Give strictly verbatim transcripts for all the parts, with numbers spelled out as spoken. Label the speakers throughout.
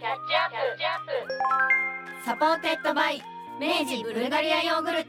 Speaker 1: サポーテッドバイ明治ブルガリアヨーグルト。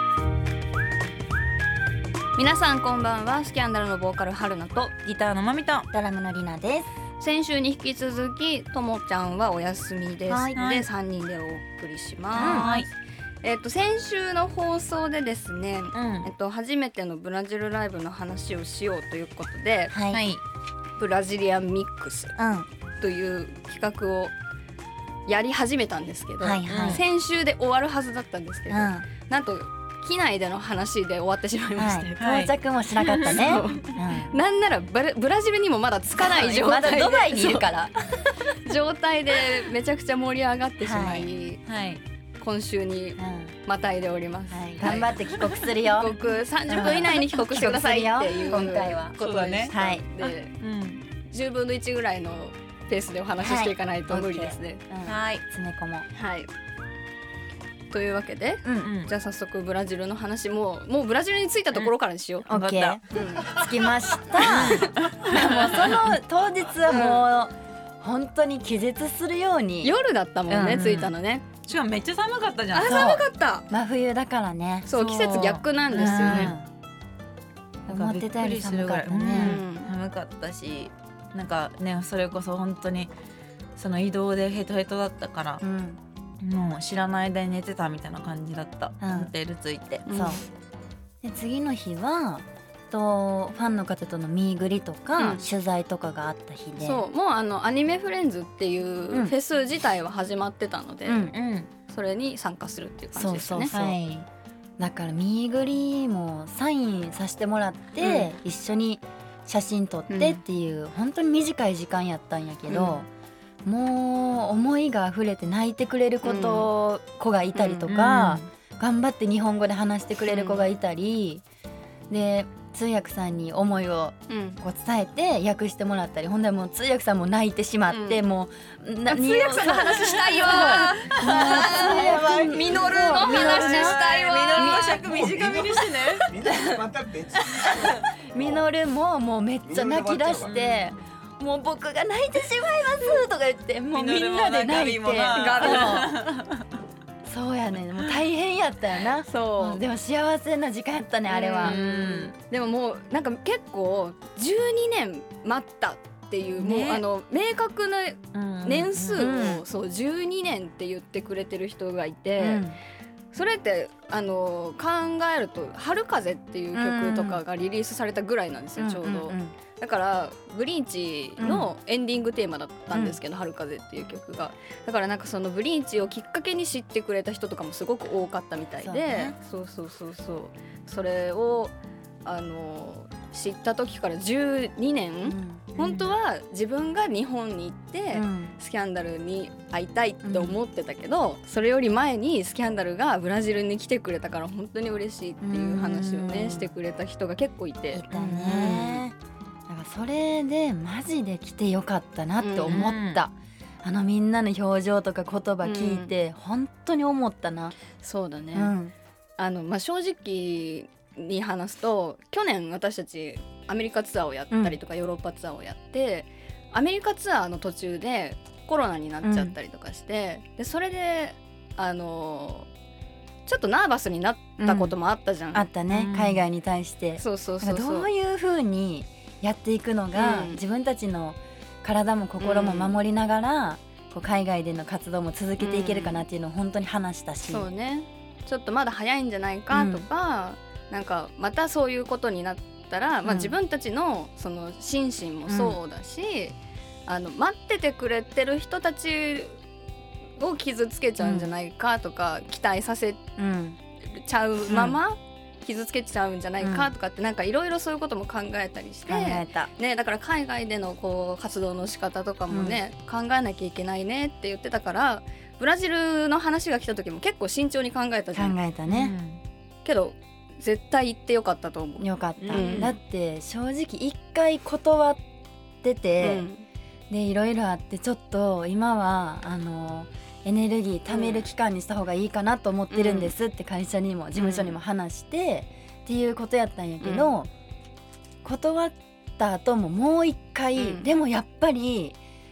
Speaker 1: 皆さんこんばんは。スキャンダルのボーカル春菜と
Speaker 2: ギターのまみと
Speaker 3: ドラムのりなです。
Speaker 1: 先週に引き続きともちゃんはお休みです、
Speaker 3: はい
Speaker 1: でさんにんでお送りします、
Speaker 2: はい
Speaker 1: えっと先週の放送でですね、
Speaker 2: うん
Speaker 1: えっと初めてのブラジルライブの話をしようということで、
Speaker 3: はい、
Speaker 2: はい
Speaker 1: ブラジリアンミックス
Speaker 3: うん
Speaker 1: という企画をやり始めたんですけど、
Speaker 3: はいはい
Speaker 1: 先週で終わるはずだったんですけど、
Speaker 3: うん
Speaker 1: なんと機内での話で終わってしまいましたよ、
Speaker 3: はい、到着もしなかったね、
Speaker 1: そう
Speaker 3: うん
Speaker 1: なんならブラブラジルにもまだ着かない状
Speaker 3: まだ
Speaker 1: 態で
Speaker 3: ドバイにいるから
Speaker 1: そう状態でめちゃくちゃ盛り上がってしまい、
Speaker 3: はい
Speaker 2: はい
Speaker 1: 今週にまたいでおります、
Speaker 3: はい、頑張って帰国するよ、
Speaker 1: 帰国さんじゅっぷん以内に帰国してくださいっていう
Speaker 3: 今回は
Speaker 1: ことでしたので、
Speaker 2: うん
Speaker 1: じゅうぶんのいちぐらいのペースでお話ししていかないと無理ですね、
Speaker 3: うん、
Speaker 2: はい
Speaker 3: 詰め込もう。
Speaker 1: はいというわけで、
Speaker 3: うん
Speaker 2: うん
Speaker 1: じゃあ早速ブラジルの話ももうブラジルに着いたところからにしよう、
Speaker 3: オッケー、
Speaker 2: わか
Speaker 1: うん
Speaker 3: 着きましたもうその当日はもう本当に気絶するように
Speaker 1: 夜だったもんね、
Speaker 3: うん
Speaker 1: 着いたのね。
Speaker 2: しかもめっちゃ寒かったじゃん。
Speaker 1: あ、
Speaker 3: そう
Speaker 1: 寒かった。
Speaker 3: 真冬だからね。
Speaker 1: そう、季節逆なんですよね、
Speaker 3: うん、思ってたより寒かった
Speaker 2: うん
Speaker 3: ね、
Speaker 2: 寒かったし、なんかねそれこそ本当にその移動でヘトヘトだったから
Speaker 3: う、ん
Speaker 2: もう知らない間に寝てたみたいな感じだった。
Speaker 3: うん
Speaker 2: ホテル着いて。
Speaker 1: うん
Speaker 3: そうで次の日はとファンの方とのミーグリとか、
Speaker 1: うん
Speaker 3: 取材とかがあった日で、
Speaker 1: そう、もうあのアニメフレンズっていう
Speaker 3: うん
Speaker 1: フェス自体は始まってたので、
Speaker 3: うん
Speaker 2: うん。
Speaker 1: それに参加するっていう感じですね。
Speaker 3: そうそう
Speaker 2: はい。
Speaker 3: だからミーグリもサインさせてもらって、一緒に写真撮ってっていう、本当に短い時間やったんやけど、もう思いが溢れて泣いてくれること子がいたりとか、頑張って日本語で話してくれる子がいたり、で通訳さんに思いを
Speaker 1: うん
Speaker 3: こう伝えて訳してもらったり、ほんでもう通訳さんも泣いてしまって、
Speaker 1: うん
Speaker 3: もうな
Speaker 1: 通訳さんの話したいよ
Speaker 3: もう
Speaker 1: ミノルの話したいわ
Speaker 2: ミノルの尺短めにしてね。
Speaker 4: みんなまた別
Speaker 3: ミノルももうめっちゃ泣き出して、もう僕が泣いてしまいますとか言って、もうみんなで泣いて、
Speaker 2: ミノルもなガビもな
Speaker 3: そうそうやね、もう大変やったよな。
Speaker 1: そう、
Speaker 3: うんでも幸せな時間やったね、あれは。
Speaker 1: うんでももうなんか結構じゅうにねん待ったっていう、
Speaker 3: ね
Speaker 1: もうあの明確な年数を、
Speaker 3: うん
Speaker 1: そうじゅうにねんって言ってくれてる人がいて、
Speaker 3: うん
Speaker 1: それってあの考えると「春風」っていう曲とかがリリースされたぐらいなんですよ、ちょうど、
Speaker 3: んんん
Speaker 1: だからブリーチのエンディングテーマだったんですけど「春風」っていう曲が、だからなんかそのブリーチをきっかけに知ってくれた人とかもすごく多かったみたいで、
Speaker 3: そうね
Speaker 1: そうそうそうそうそれをあの知った時からじゅうにねん、
Speaker 3: うん
Speaker 1: 本当は自分が日本に行って、
Speaker 3: うん
Speaker 1: スキャンダルに会いたいって思ってたけど、それより前にスキャンダルがブラジルに来てくれたから本当に嬉しいっていう話をね、
Speaker 3: うん
Speaker 1: してくれた人が結構い
Speaker 3: い
Speaker 1: て、
Speaker 3: たね。だからそれでマジで来てよかったなって思った。あのみんなの表情とか言葉聞いて本当に思ったな。
Speaker 1: そうだね、
Speaker 3: うん
Speaker 1: あのまあ、正直に話すと去年私たちアメリカツアーをやったりとか、ヨーロッパツアーをやってアメリカツアーの途中でコロナになっちゃったりとかして、でそれであのちょっとナーバスになったこともあったじゃん、
Speaker 3: あったね、
Speaker 2: うん
Speaker 3: 海外に対して。
Speaker 1: そうそうそうそう
Speaker 3: どういう風にやっていくのが、
Speaker 1: うん
Speaker 3: 自分たちの体も心も守りながら、こう海外での活動も続けていけるかなっていうのを本当に話したし、
Speaker 1: そうね、ちょっとまだ早いんじゃないかとか、なんかまたそういうことになったら、まあ、
Speaker 3: うん
Speaker 1: 自分たちのその心身もそうだし、あの待っててくれてる人たちを傷つけちゃうんじゃないかとか、期待させ
Speaker 3: うん
Speaker 1: ちゃうまま傷つけちゃうんじゃないかとかって、なんかいろいろそういうことも考えたりして、
Speaker 3: 考えた。
Speaker 1: ね、だから海外でのこう活動の仕方とかもね、考えなきゃいけないねって言ってたから、ブラジルの話が来た時も結構慎重に考えたじゃん。
Speaker 3: 考えたね、
Speaker 1: けど絶対行ってよかったと思う。
Speaker 3: よかった、
Speaker 1: うん
Speaker 3: だって正直一回断ってて、でいろいろあってちょっと今はあのエネルギー貯める期間にした方がいいかなと思ってるんですって会社にも事務所にも話して、っていうことやったんやけど、
Speaker 1: う
Speaker 3: 断った後ももう一回、
Speaker 1: うん
Speaker 3: でもやっぱり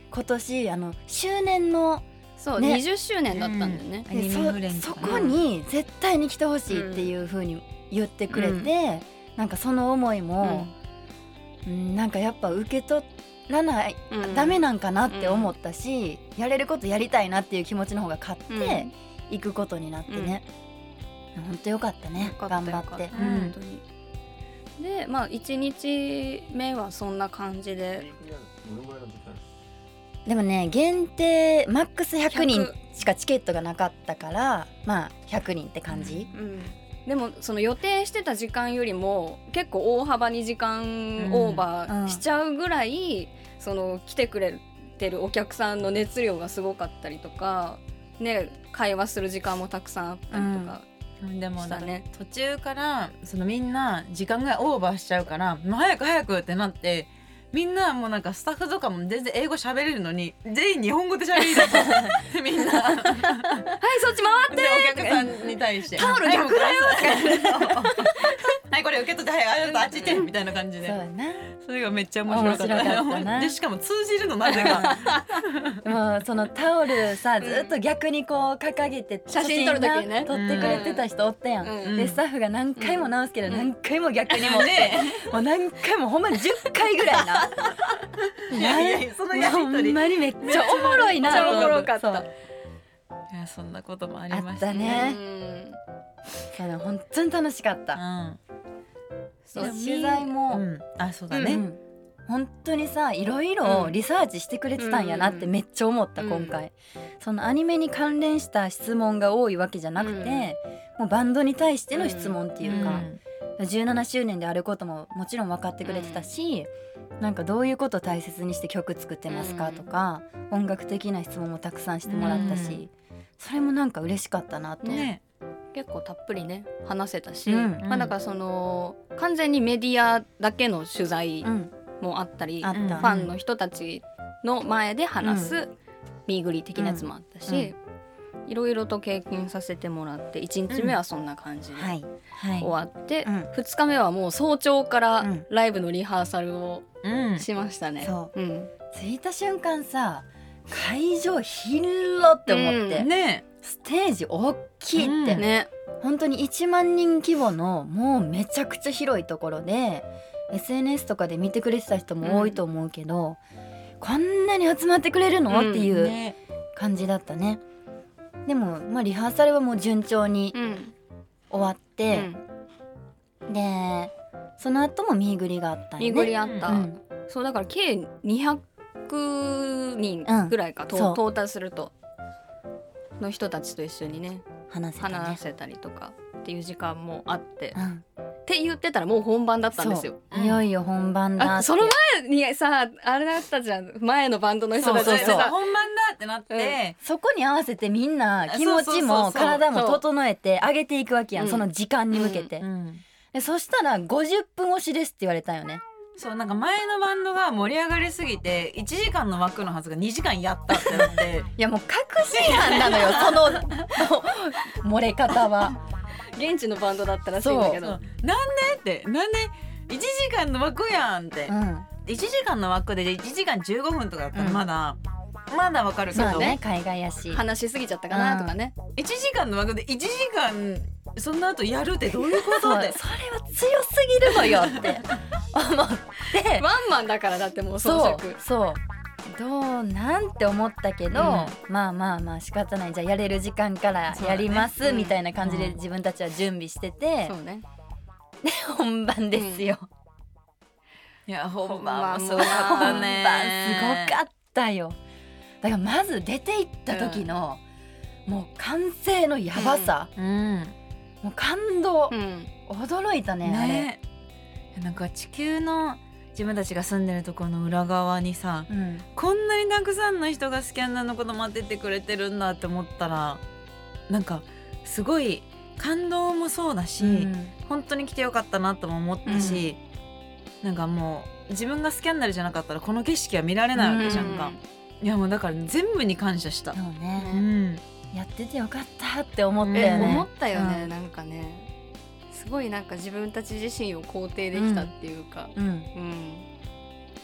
Speaker 3: 今年あの周年の
Speaker 1: そう、
Speaker 3: ね、
Speaker 1: にじゅっしゅうねんだったんだよね、
Speaker 2: アニメフレンズ
Speaker 3: そ, そこに絶対に来てほしいっていう風に言ってくれて、うん、なんかその思いも、うん、なんかやっぱ受け取らない、うん、ダメなんかなって思ったし、うん、やれることやりたいなっていう気持ちの方が勝っていくことになってね、うん、ほんとよかったね。頑張って、うん、本当に。
Speaker 1: でまあいちにちめはそんな感じで、
Speaker 3: でもね限定マックスひゃくにんしかチケットがなかったからまあひゃくにんって感じ、
Speaker 1: うんうん、でもその予定してた時間よりも結構大幅に時間オーバーしちゃうぐらい、うんうん、その来てくれてるお客さんの熱量がすごかったりとか、ね、会話する時間もたくさんあったりとか、
Speaker 2: うん、でもね途中からそのみんな時間がオーバーしちゃうからもう早く早くってなって、みんなもうなんかスタッフとかも全然英語喋れるのに全員日本語で喋りだしたみんなはい
Speaker 1: そっち回って
Speaker 2: お客さんに対して
Speaker 1: タオル逆だよ
Speaker 2: はいこれ受け取ってはいあっち行ってみたいな感じで、そうなそれがめっちゃ面白かった
Speaker 3: 面白かったな
Speaker 2: でしかも通じるのなぜか
Speaker 3: もうそのタオルさずっと逆にこう掲げて
Speaker 1: 写真撮る時にね
Speaker 3: 撮ってくれてた人おったやん、うん、でスタッフが何回も直すけど、うん、何回も逆にもねもう何回もほんまにじゅっかいぐらいな
Speaker 2: いやいやそのやりとり
Speaker 3: ほんまにめっちゃおもろいな。
Speaker 1: めっちゃおもろかった。
Speaker 2: いやそんなこともありました
Speaker 3: ね。あったね。そうね本当に楽しかった。うん、そう取材も、
Speaker 2: うん、あそうだね、うん、
Speaker 3: 本当にさいろいろリサーチしてくれてたんやなってめっちゃ思った、うん、今回。そのアニメに関連した質問が多いわけじゃなくて、うん、もうバンドに対しての質問っていうか、うん、じゅうななしゅうねんであることももちろん分かってくれてたし、うん、なんかどういうことを大切にして曲作ってますかとか、うん、音楽的な質問もたくさんしてもらったし、うん、それもなんか嬉しかったなと、ね、
Speaker 1: 結構たっぷりね話せたし、うんまあ、だからその完全にメディアだけの取材もあったり、うん、ファンの人たちの前で話すミーグリ的なやつもあったし、いろいろと経験させてもらって、いちにちめはそんな感じで終わって、うんはいはい、ふつかめはもう早朝からライブのリハーサルをしましたね、うん
Speaker 3: そう、うん、着いた瞬間さ会場広って思って、うんね、ステージ大きいって、うんね、本当にいちまんにん規模のもうめちゃくちゃ広いところで エスエヌエス とかで見てくれてた人も多いと思うけど、うん、こんなに集まってくれるの、うん、っていう感じだったね。でも、まあ、リハーサルはもう順調に終わって、うん、でその後もミーグリがあったんよね。
Speaker 1: ミーグリあった、うん、そうだから計にひゃくにんぐらいか、うん、トータルするとの人たちと一緒にね
Speaker 3: 話せたね、
Speaker 1: 話せたりとかっていう時間もあって、うん、って言ってたらもう本番だったんですよ。
Speaker 3: いよいよ本番だって。
Speaker 1: その前にさあれだったじゃん、前のバンドの人たち
Speaker 2: でさ本番だってなって、
Speaker 3: うん、そこに合わせてみんな気持ちも体も整えて上げていくわけやん、うん、その時間に向けて、うんうん、でそしたらごじゅっぷん押しですって言われたよね。
Speaker 2: そうなんか前のバンドが盛り上がりすぎていちじかんの枠のはずがにじかんやったってなって
Speaker 3: いやもう確信犯なのよその漏れ方は。
Speaker 1: 現地のバンドだったらしいんだけど、
Speaker 2: なんでってなんでいちじかんの枠やんって、うん、いちじかんの枠でいちじかんじゅうごふんとかだったらまだ、うん、まだわかるけど、まあ
Speaker 3: ね、海外やし
Speaker 1: 話しすぎちゃったかなとかね、
Speaker 2: うん、いちじかんの枠でいちじかんその後やるってどういうことって
Speaker 3: それは強すぎるのよって思って
Speaker 1: ワンマンだからだってもう装着
Speaker 3: そうそうどうなんて思ったけど、うん、まあまあまあ仕方ない、じゃあやれる時間からやります、ね、みたいな感じで自分たちは準備してて、
Speaker 1: そうね、
Speaker 3: で本番ですよ、
Speaker 2: うん、いや本番もすごかったね。
Speaker 3: 本番すごかったよ。だからまず出て行った時の、うん、もう完成のやばさ、うんうん、もう感動、うん、驚いた ね, ね
Speaker 2: あれなんか地球の自分たちが住んでるところの裏側にさ、うん、こんなにたくさんの人がスキャンダルのこと待っててくれてるんだって思ったらなんかすごい感動もそうだし、うん、本当に来てよかったなとも思ったし、うん、なんかもう自分がスキャンダルじゃなかったらこの景色は見られないわけじゃんか、うん、いやもうだから全部に感謝した。
Speaker 3: そうね、うん、やっててよかったって思ったよね、
Speaker 1: 思ったよね、うん、なんかねすごいなんか自分たち自身を肯定できたっていうか、うんうんうん、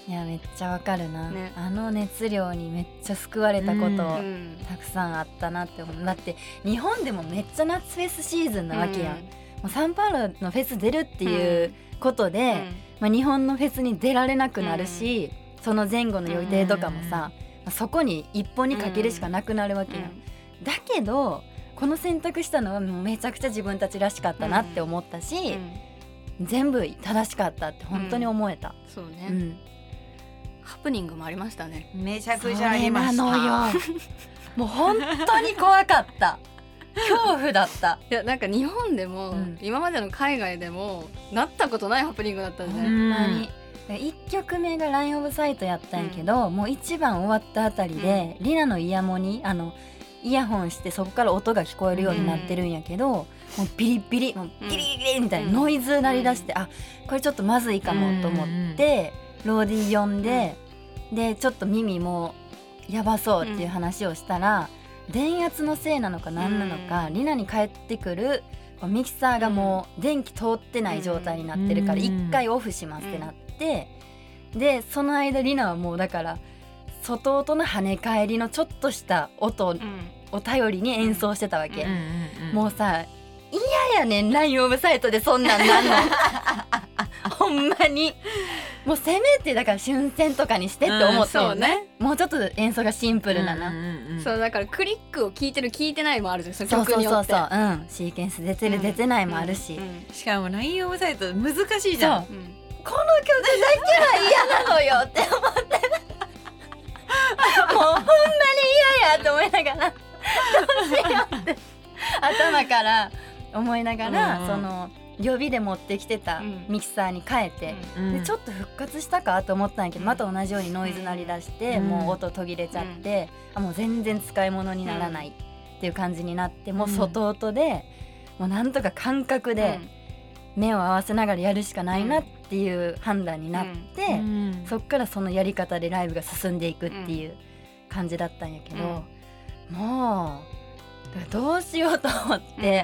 Speaker 3: いやめっちゃわかるな、
Speaker 1: ね、
Speaker 3: あの熱量にめっちゃ救われたこと、
Speaker 1: うん、
Speaker 3: たくさんあったなって思う。だって日本でもめっちゃ夏フェスシーズンなわけやん、うん、もうサンパウロのフェス出るっていうことで、うんまあ、日本のフェスに出られなくなるし、うん、その前後の予定とかもさ、うん、そこに一本にかけるしかなくなるわけやん、うん、だけどこの選択したのはめちゃくちゃ自分たちらしかったなって思ったし、うん、全部正しかったって本当に思えた、
Speaker 1: うん、そうね、うんハプニングもありましたね。
Speaker 2: めちゃくちゃありました。
Speaker 3: それなのよもう本当に怖かった恐怖だった。
Speaker 1: いやなんか日本でも、うん、今までの海外でもなったことないハプニングだったんで、ね、
Speaker 3: ほんまにいっきょくめがラインオブサイトやったんやけど、うん、もう一番終わったあたりで、うん、リナのイヤモニあのイヤホンしてそこから音が聞こえるようになってるんやけど、うん、もうビリビリもうギリギリみたいなノイズ鳴り出して、うん、あこれちょっとまずいかもと思って、うんローディー呼んで、うん、でちょっと耳もやばそうっていう話をしたら、うん、電圧のせいなのか何なのか、うん、リナに帰ってくるミキサーがもう電気通ってない状態になってるから一回オフしますってなって、うん、でその間リナはもうだから外音の跳ね返りのちょっとした音を頼りに演奏してたわけ、うんうんうんうん、もうさ嫌やねんラインオブサイトでそんなんなんのほんまにもうせめてだから春戦とかにしてって思って、うんね、もうちょっと演奏がシンプルなな、うん
Speaker 1: うんうん、そうだからクリックを聞いてる聞いてないもあるじゃんその曲によって。
Speaker 3: そうそうそうそう、うん、シーケンス出てる、うん、出てないもあるし、うん
Speaker 2: うん、しかもラインオブサイト難しいじゃん、うん、
Speaker 3: この曲だけは嫌なのよって思ってもうほんまに嫌やと思いながらどうしようって頭から思いながら、うん、その予備で持ってきてたミキサーに変えて、うん、でちょっと復活したかと思ったんやけど、うん、また同じようにノイズ鳴り出して、うん、もう音途切れちゃって、うん、あもう全然使い物にならないっていう感じになって、うん、もう外音でもうなんとか感覚で目を合わせながらやるしかないなっていう判断になって、うん、そっからそのやり方でライブが進んでいくっていう感じだったんやけど、うん、もうどうしようと思って、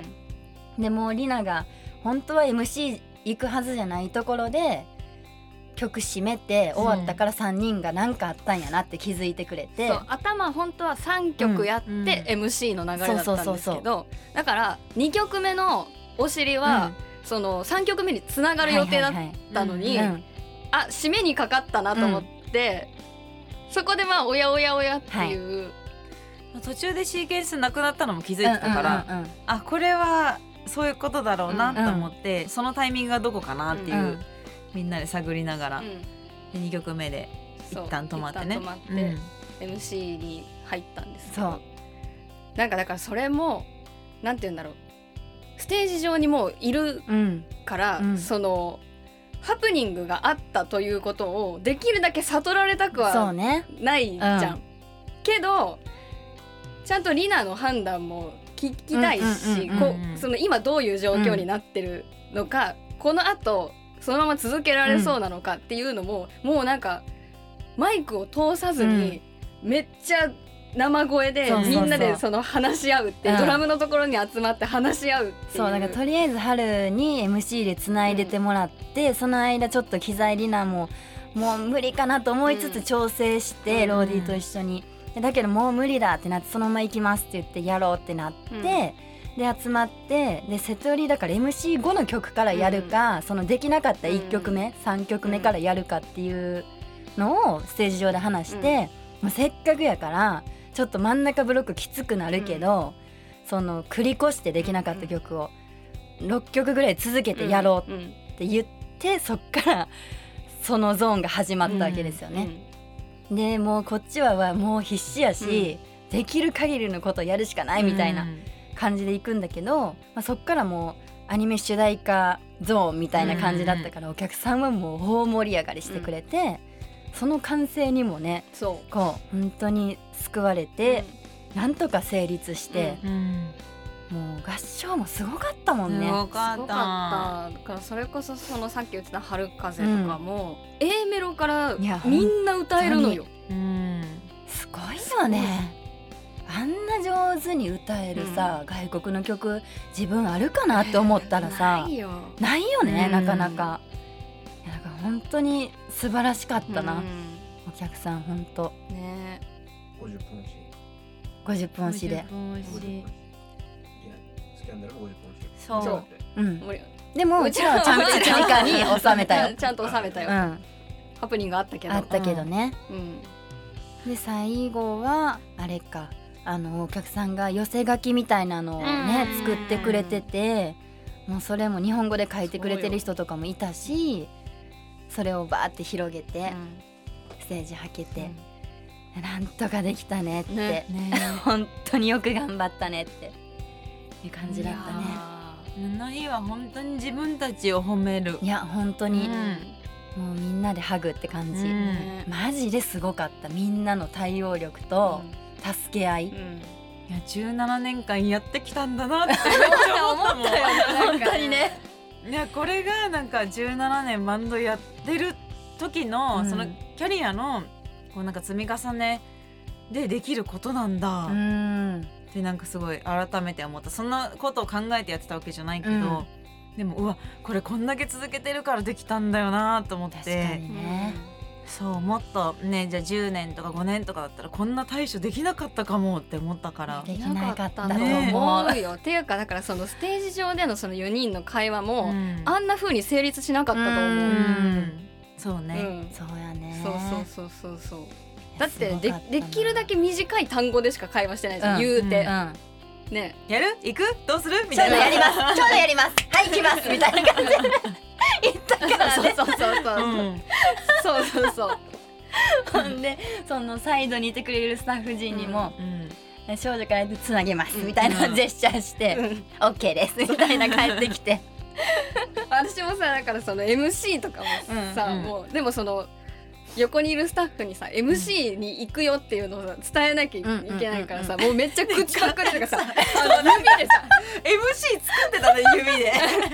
Speaker 3: うん、でもうリナが本当は エムシー 行くはずじゃないところで曲締めて終わったからさんにんが何かあったんやなって気づいてくれて、
Speaker 1: そう頭本当はさんきょくやって エムシー の流れだったんですけど、だからにきょくめのお尻は、うん、そのさんきょくめにつながる予定だったのに、あ締めにかかったなと思って、うん、そこでまあおやおやおやっていう、
Speaker 2: はい、途中でシーケンスなくなったのも気づいてたから、うんうんうんうん、あこれはそういうことだろうなと思って、うん、そのタイミングがどこかなっていう、うん、みんなで探りながら、うん、でにきょくめで一旦止まってね、
Speaker 1: 一旦止まって、うん、エムシー に入ったんですけど、なんかだからそれもなんて言うんだろう、ステージ上にもういるから、うん、そのハプニングがあったということをできるだけ悟られたくはないじゃん、ねうん、けどちゃんとリナの判断も聞きたいし、その今どういう状況になってるのか、うん、この後そのまま続けられそうなのかっていうのも、うん、もうなんかマイクを通さずにめっちゃ生声でみんなでその話し合うって、うん、ドラムのところに集まって話し合うっていう、
Speaker 3: そうだからとりあえず春に エムシー でつないでてもらって、うん、その間ちょっと機材リナももう無理かなと思いつつ調整して、うん、ローディーと一緒にだけどもう無理だってなってそのまま行きますって言ってやろうってなって、うん、で集まってでセトリだから エムシーご の曲からやるか、うん、そのできなかったいっきょくめ、うん、さんきょくめからやるかっていうのをステージ上で話して、うん、もうせっかくやからちょっと真ん中ブロックきつくなるけど、うん、その繰り越してできなかった曲をろっきょくぐらい続けてやろうって言って、うん、そっからそのゾーンが始まったわけですよね、うんうんでもうこっちはもう必死やし、うん、できる限りのことをやるしかないみたいな感じでいくんだけど、まあ、そっからもうアニメ主題歌ゾーンみたいな感じだったから、うん、お客さんはもう大盛り上がりしてくれて、うん、その完成にもねそうこう本当に救われて、うん、なんとか成立して、うん、もう合唱もすごかったもんね。
Speaker 2: すごかった。
Speaker 1: すごかった。だからそれこそそのさっき言ってた春風とかも、うん、A メロからみんな歌えるのよ。
Speaker 3: うん、すごいよね。あんな上手に歌えるさ、うん、外国の曲自分あるかなって思ったらさ、ないよ、ないよね、うん、なかなか。いやだから本当に素晴らしかったな、
Speaker 1: うん
Speaker 3: お客さんほんと
Speaker 1: ね
Speaker 4: ごじゅっぷん押し
Speaker 3: ごじゅっぷん押しで、
Speaker 2: ごじゅっぷん押し
Speaker 4: ごじゅっぷん押しいやスキャンダルもごじゅっぷん押し
Speaker 2: そう
Speaker 1: そう
Speaker 3: うん、
Speaker 1: 盛り
Speaker 3: でもうちらはちゃんといちじかんに収めたよ
Speaker 1: ちゃんと収めたよ、
Speaker 3: うん
Speaker 1: ハプニングあったけど
Speaker 3: あったけどね、
Speaker 1: うん
Speaker 3: で最後はあれかあのお客さんが寄せ書きみたいなのをね
Speaker 1: うん
Speaker 3: 作ってくれてて、もうそれも日本語で書いてくれてる人とかもいたし、それをバーって広げてステージはけて、なんとかできたねって、
Speaker 1: ね
Speaker 2: ね
Speaker 3: 本当によく頑張ったねっていう感じだったね。
Speaker 2: あの日は本当に自分たちを褒める。
Speaker 3: いや本当に、
Speaker 2: うん
Speaker 3: もうみんなでハグって感じ、
Speaker 2: うん
Speaker 1: ね
Speaker 3: マジですごかった。みんなの対応力と助け合い、
Speaker 1: うんうん
Speaker 2: いやじゅうななねんかんやってきたんだなってめっちゃ思ったもん。
Speaker 3: 本当にね。
Speaker 2: いやこれがなんかじゅうななねんバンドやってる時の、
Speaker 3: うん
Speaker 2: そのキャリアのこうなんか積み重ねでできることなんだ
Speaker 3: う
Speaker 2: っ
Speaker 3: ん
Speaker 2: てなんかすごい改めて思った。そんなことを考えてやってたわけじゃないけど、
Speaker 3: うん
Speaker 2: でもうわこれこんだけ続けてるからできたんだよなと思っ
Speaker 3: 確か
Speaker 2: て、
Speaker 3: にね、
Speaker 2: そうもっとねじゃあじゅうねんとかごねんとかだったらこんな対処できなかったかもって思ったから。
Speaker 3: できなかったと
Speaker 2: ね
Speaker 3: 思う、
Speaker 1: 思うよ。っていうかだからそのステージ上でのそのよにんの会話も、
Speaker 2: うん
Speaker 1: あんな風に成立しなかったと思う。
Speaker 3: う
Speaker 2: うんんそう
Speaker 1: う
Speaker 2: ね、
Speaker 1: ん
Speaker 3: そうやね。
Speaker 1: そうそうそうそうそう。だって
Speaker 3: すご
Speaker 1: で
Speaker 3: かったな
Speaker 1: できるだけ短い単語でしか会話してないじゃん、
Speaker 3: うん
Speaker 1: 言うて、
Speaker 3: うん
Speaker 1: ね。
Speaker 2: やる行くどうするみ
Speaker 3: ちょ
Speaker 2: たいな。
Speaker 3: うどやりますちょうどやりますはい行きますみたいな感じで言ったからね。
Speaker 1: そうそうそうそう、
Speaker 2: うん
Speaker 1: そうそうそう。
Speaker 3: ほんでそのサイドにいてくれるスタッフ陣にも、
Speaker 2: うん
Speaker 3: 少女からつなげます
Speaker 1: うん
Speaker 3: みたいなジェスチャーして、
Speaker 1: うん
Speaker 3: OK ですみたいな帰ってきて
Speaker 1: 私もさだからその エムシー とかもさ、
Speaker 2: うんうん
Speaker 1: もうでもその横にいるスタッフにさ エムシー に行くよっていうのをさ伝えなきゃいけないからさ、もうめっちゃ口パクリとかさあの指でさ
Speaker 2: エムシー 作ってたね指で。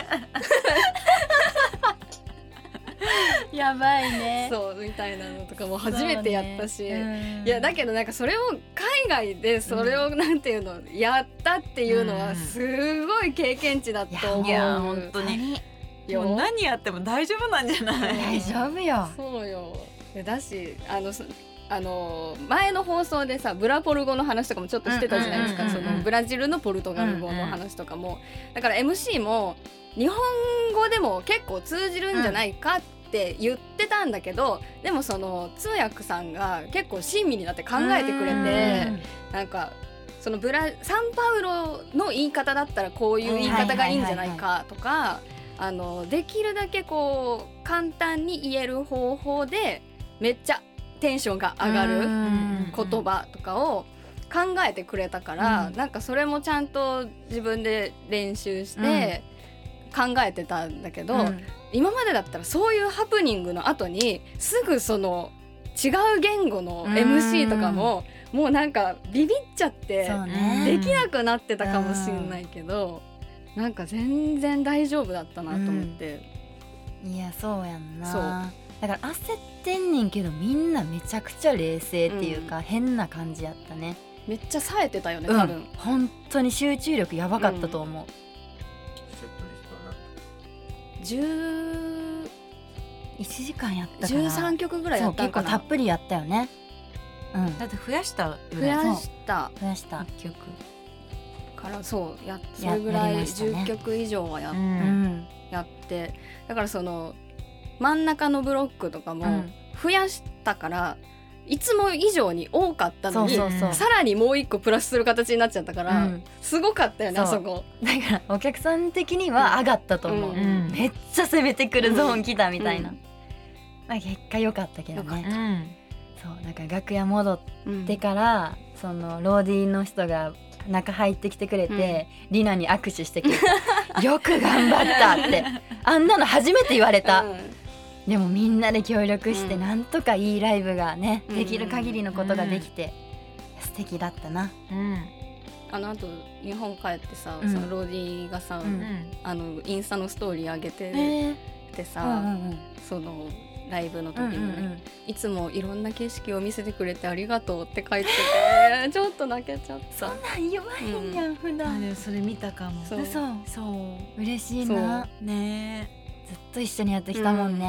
Speaker 3: やばいね
Speaker 1: そうみたいなのとかも初めてやったし、
Speaker 3: そうね
Speaker 1: いやだけどなんかそれを海外でそれをなんていうの、やったっていうのはすごい経験値だと思う。
Speaker 2: いや本当に
Speaker 1: よ
Speaker 2: もう何やっても大丈夫なんじゃない。
Speaker 3: 大丈夫よ。
Speaker 1: そうよ。だしあのそあの前の放送でさブラポル語の話とかもちょっとしてたじゃないですか。そ
Speaker 3: うんうんうんうん
Speaker 1: のブラジルのポルトガル語の話とかも、だから エムシー も日本語でも結構通じるんじゃないかって言ってたんだけど、でもその通訳さんが結構親身になって考えてくれて、なんかそのブラサンパウロの言い方だったらこういう言い方がいいんじゃないかとか、あのできるだけこう簡単に言える方法でめっちゃテンションが上がる
Speaker 3: うん
Speaker 1: 言葉とかを考えてくれたから、
Speaker 3: うん
Speaker 1: なんかそれもちゃんと自分で練習して考えてたんだけど、
Speaker 3: うん
Speaker 1: 今までだったらそういうハプニングの後にすぐその違う言語の エムシー とかももうなんかビビっちゃって
Speaker 3: そうね
Speaker 1: できなくなってたかもしれないけど、なんか全然大丈夫だったなと思って、
Speaker 3: いやそうやんな。
Speaker 1: そう
Speaker 3: だから焦ってんねんけどみんなめちゃくちゃ冷静っていうか、変な感じやったね。
Speaker 1: めっちゃ冴えてたよね
Speaker 3: うん
Speaker 1: 多分、
Speaker 3: 本当に集中力やばかったと思う。
Speaker 4: セットリストはなんと
Speaker 1: じゅう
Speaker 3: いちじかんやったから
Speaker 1: じゅうさんきょくぐらいや
Speaker 3: そう結構
Speaker 1: ったんかな。
Speaker 3: たっぷりやったよね。うん
Speaker 2: だって増やしたよね。
Speaker 1: 増やした
Speaker 3: 増やした。
Speaker 2: 一曲。
Speaker 1: からそうやそ
Speaker 3: や
Speaker 1: れぐらい
Speaker 3: やりましたね
Speaker 1: じゅっきょく以上はや,、
Speaker 2: う。
Speaker 3: うんん
Speaker 1: やってだからその真ん中のブロックとかも
Speaker 3: うん
Speaker 1: 増やしたから、いつも以上に多かったのに
Speaker 3: そうそうそう。
Speaker 1: さらにもう一個プラスする形になっちゃったから、
Speaker 3: うん
Speaker 1: すごかったよねあ
Speaker 3: そう
Speaker 1: そこ。
Speaker 3: だからお客さん的には上がったと思う。
Speaker 1: うん
Speaker 2: うん
Speaker 3: めっちゃ攻めてくるゾーン来たみたいな。
Speaker 1: うん
Speaker 3: まあ結果良かったけど
Speaker 1: 良かっ
Speaker 3: ね。
Speaker 2: うん。
Speaker 3: そうだから楽屋戻っ
Speaker 1: うん
Speaker 3: てから、そのローディーの人が中入ってきてくれて、リナに握手してくれたよく頑張ったってあんなの初めて言われた、
Speaker 1: うん
Speaker 3: でもみんなで協力して、
Speaker 1: うん
Speaker 3: なんとかいいライブがね、
Speaker 1: うん
Speaker 3: できる限りのことができて、素敵だったな。
Speaker 2: うん。
Speaker 1: あのあと日本帰ってさ、
Speaker 3: うん
Speaker 1: そのローディがさ、
Speaker 3: うん
Speaker 1: あのインスタのストーリー上げて
Speaker 3: え
Speaker 1: てさ、
Speaker 3: うんうんうん
Speaker 1: そのライブの時
Speaker 3: うんう
Speaker 1: にね、
Speaker 3: ん
Speaker 1: いつもいろんな景色を見せてくれてありがとうって書いててちょっと泣けちゃった。
Speaker 3: そんなん弱いんやん、普
Speaker 2: あ
Speaker 3: 段。
Speaker 2: でもそれ見たかも。
Speaker 1: そう
Speaker 3: 嘘
Speaker 2: そう。
Speaker 3: 嬉しいな。
Speaker 2: ね
Speaker 3: ずっと一緒にやってきたもんね。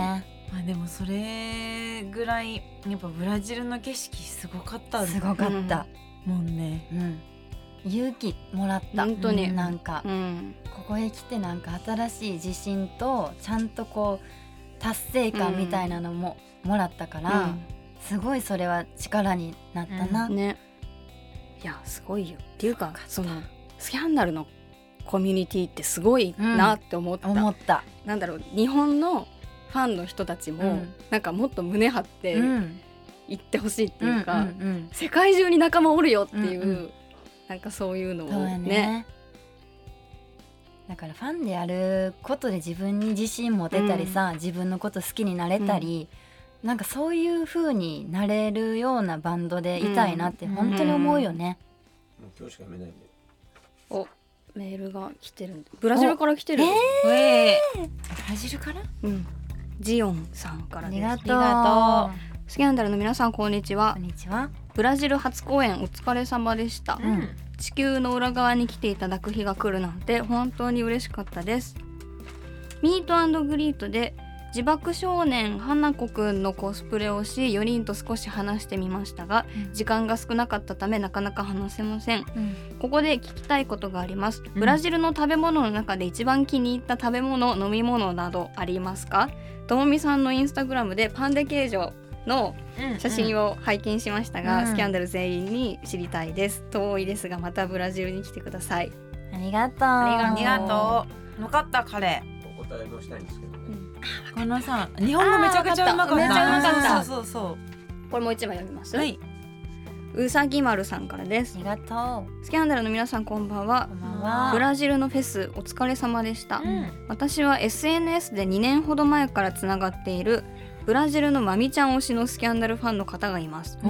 Speaker 2: あでもそれぐらいやっぱブラジルの景色すごかった
Speaker 3: すごかった、
Speaker 2: もんね、
Speaker 3: うん、勇気もらった
Speaker 1: 本当に、
Speaker 3: うん、なんか、うん、ここへ来てなんか新しい自信とちゃんとこう達成感みたいなのももらったから、うん、すごいそれは力になったな、
Speaker 1: うん、ねいやすごいよっていうかそのスキャンダルのコミュニティってすごいなって思った、
Speaker 3: うん、思った
Speaker 1: なんだろう日本のファンの人たちも、うん、なんかもっと胸張って言ってほしいっていうか、うんうんうん、世界中に仲間おるよっていう、うんうん、なんかそういうのを ね, ね
Speaker 3: だからファンでやることで自分に自信持てたりさ、うん、自分のこと好きになれたり、うん、なんかそういう風になれるようなバンドでいたいなって本当に思うよね、
Speaker 4: うんうん、もう今日しか読めないんで
Speaker 1: おメールが来てるんでブラジルから来てる、
Speaker 3: えーえー、ブラジルから、
Speaker 1: うんジオンさんからです。
Speaker 3: ありがとう。
Speaker 1: スキャンダルの皆さんこんにちは。
Speaker 3: こんにちは。
Speaker 1: ブラジル初公演お疲れ様でした、うん、地球の裏側に来ていただく日が来るなんて本当に嬉しかったです。ミート&グリートで自爆少年花子くんのコスプレをしよにんと少し話してみましたが、うん、時間が少なかったためなかなか話せません、うん、ここで聞きたいことがあります、うん、ブラジルの食べ物の中で一番気に入った食べ物飲み物などありますか？ともみさんのインスタグラムでパンデケージョの写真を拝見しましたが、うんうん、スキャンダル全員に知りたいです。遠いですがまたブラジルに来てください。
Speaker 3: ありがとう
Speaker 2: ありがとう。よかった彼
Speaker 4: お答えもしたいんですけどね、うん、
Speaker 2: このさ日本語めちゃくちゃうまかった。
Speaker 1: めちゃうまかった。
Speaker 2: そうそうそう
Speaker 1: これもう一枚読みます。
Speaker 2: はい。
Speaker 1: うさぎ丸さんからです。
Speaker 3: ありがとう。
Speaker 1: スキャンダルの皆さんこんばんは。
Speaker 3: こんばんは。
Speaker 1: ブラジルのフェスお疲れ様でした、
Speaker 3: うん、
Speaker 1: 私は エスエヌエス でにねんほど前からつながっているブラジルのまみちゃん推しのスキャンダルファンの方がいます、
Speaker 3: うん、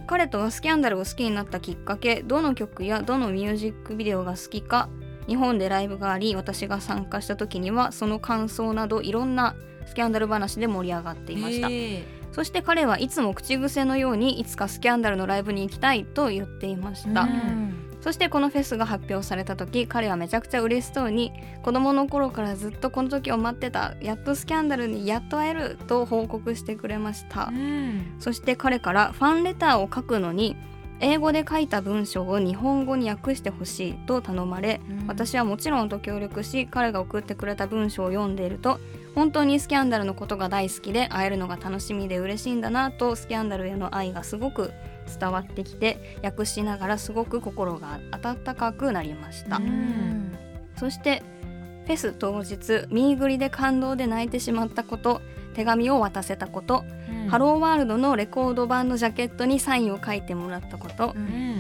Speaker 1: 彼とはスキャンダルを好きになったきっかけ、どの曲やどのミュージックビデオが好きか、日本でライブがあり私が参加した時にはその感想などいろんなスキャンダル話で盛り上がっていました。そして彼はいつも口癖のようにいつかスキャンダルのライブに行きたいと言っていました、
Speaker 3: うん、
Speaker 1: そしてこのフェスが発表された時彼はめちゃくちゃ嬉しそうに子供の頃からずっとこの時を待ってた、やっとスキャンダルにやっと会えると報告してくれました、
Speaker 3: うん、
Speaker 1: そして彼からファンレターを書くのに英語で書いた文章を日本語に訳してほしいと頼まれ、うん、私はもちろんと協力し彼が送ってくれた文章を読んでいると本当にスキャンダルのことが大好きで会えるのが楽しみで嬉しいんだなとスキャンダルへの愛がすごく伝わってきて訳しながらすごく心が温かくなりました、
Speaker 3: うん、
Speaker 1: そしてフェス当日ミーグリで感動で泣いてしまったこと、手紙を渡せたこと、うん、ハローワールドのレコード版のジャケットにサインを書いてもらったこと、うん、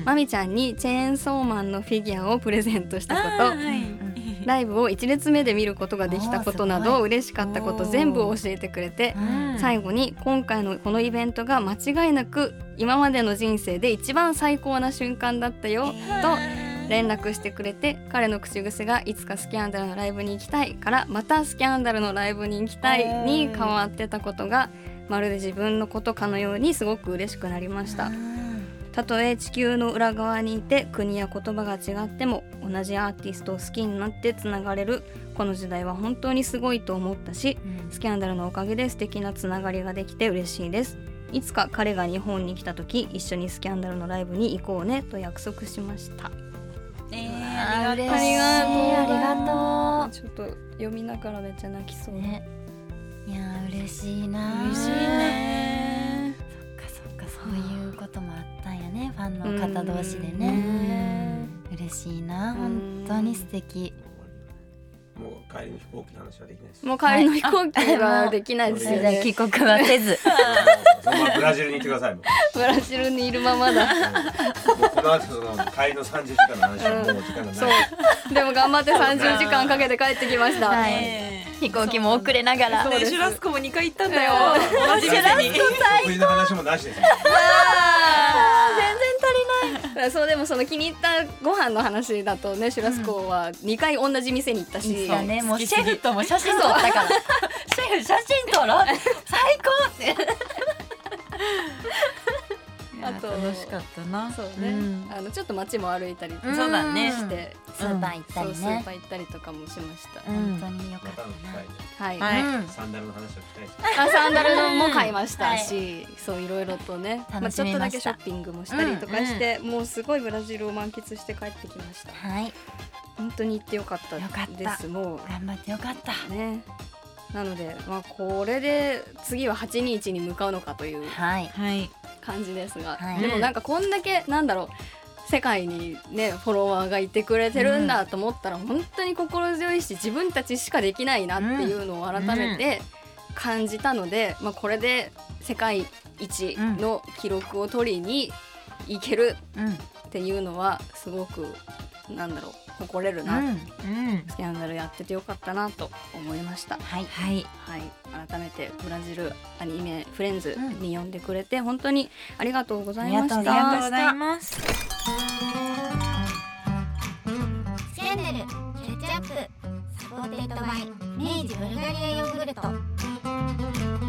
Speaker 1: マミちゃんにチェーンソーマンのフィギュアをプレゼントしたこと、はい、ライブをいち列目で見ることができたことなど嬉しかったこと全部教えてくれて、最後に今回のこのイベントが間違いなく今までの人生で一番最高な瞬間だったよと連絡してくれて、彼の口癖がいつかスキャンダルのライブに行きたいからまたスキャンダルのライブに行きたいに変わってたことがまるで自分のことかのようにすごく嬉しくなりました。たとえ地球の裏側にいて国や言葉が違っても同じアーティストを好きになってつながれるこの時代は本当にすごいと思ったし、うん、スキャンダルのおかげで素敵なつながりができて嬉しいです。いつか彼が日本に来た時一緒にスキャンダルのライブに行こうねと約束しました。
Speaker 2: えー、ありがとう
Speaker 3: ありがとうありがとう。
Speaker 1: ちょっと読みながらめっちゃ泣きそう、ね、
Speaker 3: いや嬉しいな。
Speaker 1: 嬉しいね。
Speaker 3: そっかそっか、そういうこともあったんやね、ファンの方同士でね。嬉しいな、本当に素敵。
Speaker 4: もう帰りの飛行機の話はできないです。
Speaker 1: もう帰りの飛行機はできないですよね、はい、
Speaker 3: 帰国はせず
Speaker 4: そのままブラジルに行ってください。もう
Speaker 1: ブラジルにいるままだ。
Speaker 4: もうこの後その帰りのさんじゅうじかんの話はもう時間がない、うん、
Speaker 1: そうでも頑張ってさんじゅうじかんかけて帰ってきました、
Speaker 3: はい、飛行機も遅れながら。
Speaker 2: そうです。シュラスコもにかい行ったんだよ、
Speaker 3: 同じ店に。
Speaker 4: 得意な話もなしです。
Speaker 1: 全然足りない。そうでもその気に入ったご飯の話だとね、シュラスコはにかい同じ店に行ったし、
Speaker 3: うん、そうね、もうシェフとも写真撮ったからシェフ写真撮ろう最高って
Speaker 1: あ
Speaker 2: 楽しかったな。
Speaker 1: そうね、
Speaker 2: ん、
Speaker 1: あのちょっと街も歩いたりと
Speaker 3: うん
Speaker 1: か
Speaker 2: そうだね
Speaker 1: して、
Speaker 3: スーパー行ったり
Speaker 1: そうスー
Speaker 3: ね
Speaker 1: パー行ったりとかもしました、
Speaker 2: うん
Speaker 3: 本当によかった
Speaker 4: またの機会で
Speaker 1: はい、
Speaker 2: はい
Speaker 3: うん
Speaker 4: サンダルの話を聞きたいです。
Speaker 1: あサンダルのも買いましたし、そういろいろとね、まあ、
Speaker 3: 楽
Speaker 1: ちょっとだ
Speaker 3: しみました
Speaker 1: けショッピングもしたりとかして、もうすごいブラジルを満喫して帰ってきました。
Speaker 3: はい
Speaker 1: 本当に行ってよかった
Speaker 3: よかった
Speaker 1: です。も
Speaker 3: 頑張ってよかった
Speaker 1: うね、なので、まあ、これで次ははちにちに向かうのかという
Speaker 3: はい
Speaker 2: はい
Speaker 1: 感じですが、
Speaker 3: はい
Speaker 1: でもなんかこんだけなんだろう、世界にねフォロワーがいてくれてるんだと思ったら、本当に心強いし、自分たちしかできないなっていうのを改めて感じたので、まあ、これで世界一の記録を取りにいける
Speaker 3: うん
Speaker 1: っていうのはすごくなんだろう、誇れるな、
Speaker 3: うん
Speaker 2: うん
Speaker 1: スキャンダルやっててよかったなと思いました。
Speaker 3: はい
Speaker 2: はい
Speaker 1: はい、改めてブラジルアニメフレンズに呼んでくれて本当にありがとうございまし
Speaker 3: ありがとうござい
Speaker 1: た。
Speaker 3: ました
Speaker 2: ありがとうございます。
Speaker 5: スキャンダルキャッチアップサポーテッドバイ明治ブルガリアヨーグルト。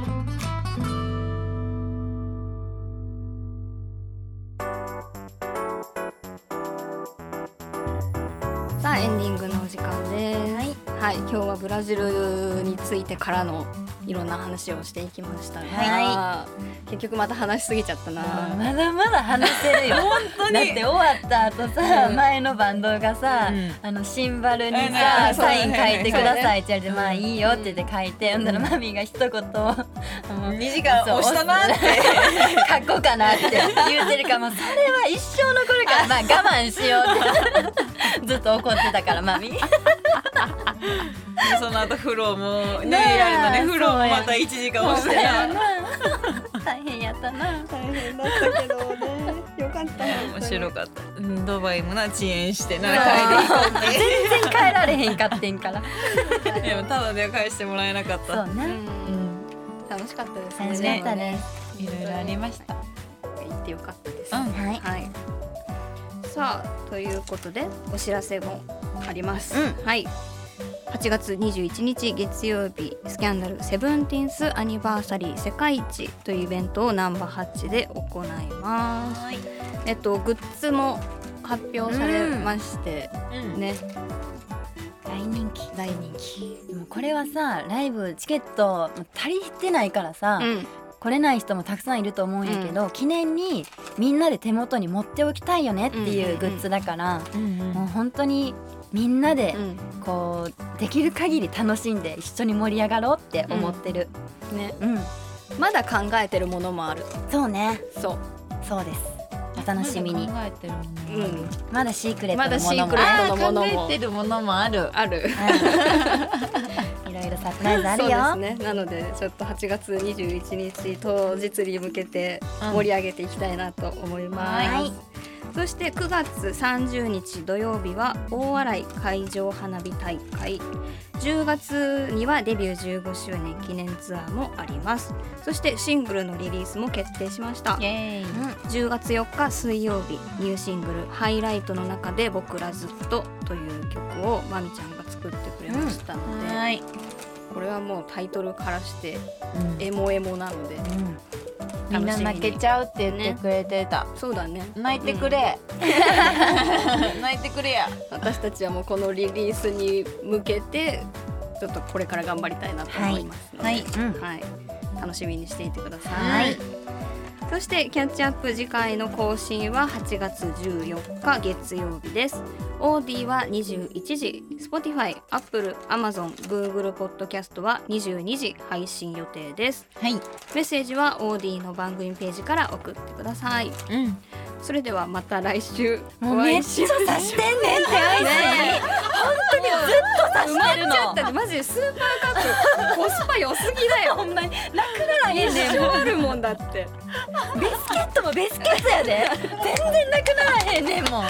Speaker 1: さあエンディングのお時間です。はい、はい、今日はブラジルについてからのいろんな話をしていきましたが、
Speaker 3: は
Speaker 1: 結局また話しすぎちゃったな。
Speaker 3: まだまだ話せるよ
Speaker 2: 本当に
Speaker 3: だって終わった後さ、
Speaker 1: うん
Speaker 3: 前のバンドがさ、
Speaker 2: うん
Speaker 3: あのシンバルに
Speaker 2: うん
Speaker 3: さ、
Speaker 1: そう
Speaker 3: サイン書いてくださいって言われて、
Speaker 2: そうね
Speaker 3: まあいいよって言って書いて、ほんだらマミーが一言もう
Speaker 2: にじかん押したなって
Speaker 3: 書こうかなって言ってるから、もうそれは一生残るから、まあ我慢しようってずっと怒ってたからマミー。
Speaker 2: その後風呂もね
Speaker 3: ねえ
Speaker 2: 入れられたね。風呂も
Speaker 3: そうや
Speaker 2: またいちじかん押してな。
Speaker 3: 大変やったな。
Speaker 1: 大変だったけどね。よかった。
Speaker 2: 面白かった。うんドバイもな遅延してな
Speaker 3: そう
Speaker 2: 帰り行こうって。
Speaker 3: 全然帰られへんかってんから。
Speaker 2: でもただでは返してもらえなかった。
Speaker 3: そうね。
Speaker 1: うん、楽しかったですね。
Speaker 3: 楽しかったね。
Speaker 2: いろいろありました。
Speaker 1: 行ってよかったです。
Speaker 2: うん
Speaker 3: はい。
Speaker 1: はい。さあということでお知らせもあります。
Speaker 3: うん
Speaker 1: はい。はちがつにじゅういちにち月曜日、スキャンダルセブンティーンスアニバーサリー世界一というイベントをナンバーハッチで行います。
Speaker 3: はい。
Speaker 1: えっとグッズも発表されまして、
Speaker 2: うん
Speaker 1: ね、
Speaker 3: 大人気。
Speaker 1: 大人気。
Speaker 3: でもこれはさ、ライブチケット足りてないからさ、
Speaker 1: うん。
Speaker 3: 来れない人もたくさんいると思うんやけど、記念にみんなで手元に持っておきたいよねっていうグッズだから、
Speaker 2: うん
Speaker 3: もう本当にみんなで
Speaker 1: うん。
Speaker 3: こうできる限り楽しんで一緒に盛り上がろうって思ってる。
Speaker 1: ね、
Speaker 3: うん、
Speaker 1: まだ考えてるものもある。
Speaker 3: そうね。
Speaker 1: そう。
Speaker 3: そうです。お楽しみに。
Speaker 2: まだ考えてるものもある
Speaker 1: うん。
Speaker 3: まだシークレッ
Speaker 1: まだ
Speaker 3: トのものも
Speaker 1: シークレットのものも
Speaker 2: あー考えてるものもある。
Speaker 1: ある。
Speaker 3: うんいろいろサプライズあるよ。
Speaker 1: そうですね。なのでちょっとはちがつにじゅういちにち当日に向けて盛り上げていきたいなと思います。
Speaker 3: はい
Speaker 1: そしてくがつさんじゅうにち土曜日は大洗海上花火大会、じゅうがつにはデビューじゅうごしゅうねん記念ツアーもあります。そしてシングルのリリースも決定しました。
Speaker 2: イエーイ。
Speaker 1: じゅうがつよっか水曜日、ニューシングルハイライトの中で僕らずっとという曲をまみちゃんが作ってくれましたので、
Speaker 2: はい。
Speaker 1: これはもうタイトルからして
Speaker 3: うん
Speaker 1: エモエモなので、
Speaker 3: うん
Speaker 2: みんな泣けちゃうって言ってくれてた。
Speaker 1: そうだね。
Speaker 2: 泣いてくれ。泣いてくれや。
Speaker 1: 私たちはもうこのリリースに向けてちょっとこれから頑張りたいなと思いますので、
Speaker 2: はい
Speaker 3: うん
Speaker 1: はい楽しみにしていてください。
Speaker 3: はい
Speaker 1: そしてキャッチアップ次回の更新ははちがつじゅうよっか月曜日です。オーディはにじゅういちじ、Spotify、Apple、Amazon、Google ポッドキャストはにじゅうにじ配信予定です。
Speaker 2: はい。
Speaker 1: メッセージはオーディの番組ページから送ってください。
Speaker 2: うん。
Speaker 1: それではまた来週
Speaker 3: もうめっちゃ刺してんねんってアイスに、
Speaker 1: ね
Speaker 3: 本当にずっと刺してるの。
Speaker 1: 埋まっちゃったね。マジでスーパーカップコスパ良すぎだよ。
Speaker 3: ほんまになくならへんねん。
Speaker 1: 一生あるもんだって。
Speaker 3: ビスケットもビスケットやで。全然なくならへんねんもん。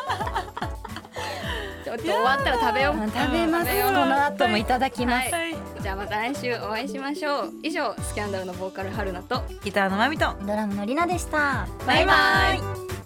Speaker 1: ちょっと終わったら食べよう。
Speaker 3: 食べます。
Speaker 1: 食べよう
Speaker 3: この後もいただきます。
Speaker 1: はい。じゃあまた来週お会いしましょう。以上スキャンダルのボーカル春菜と
Speaker 2: ギターのまみと。
Speaker 3: ドラムのりなでした。
Speaker 2: バイバイ。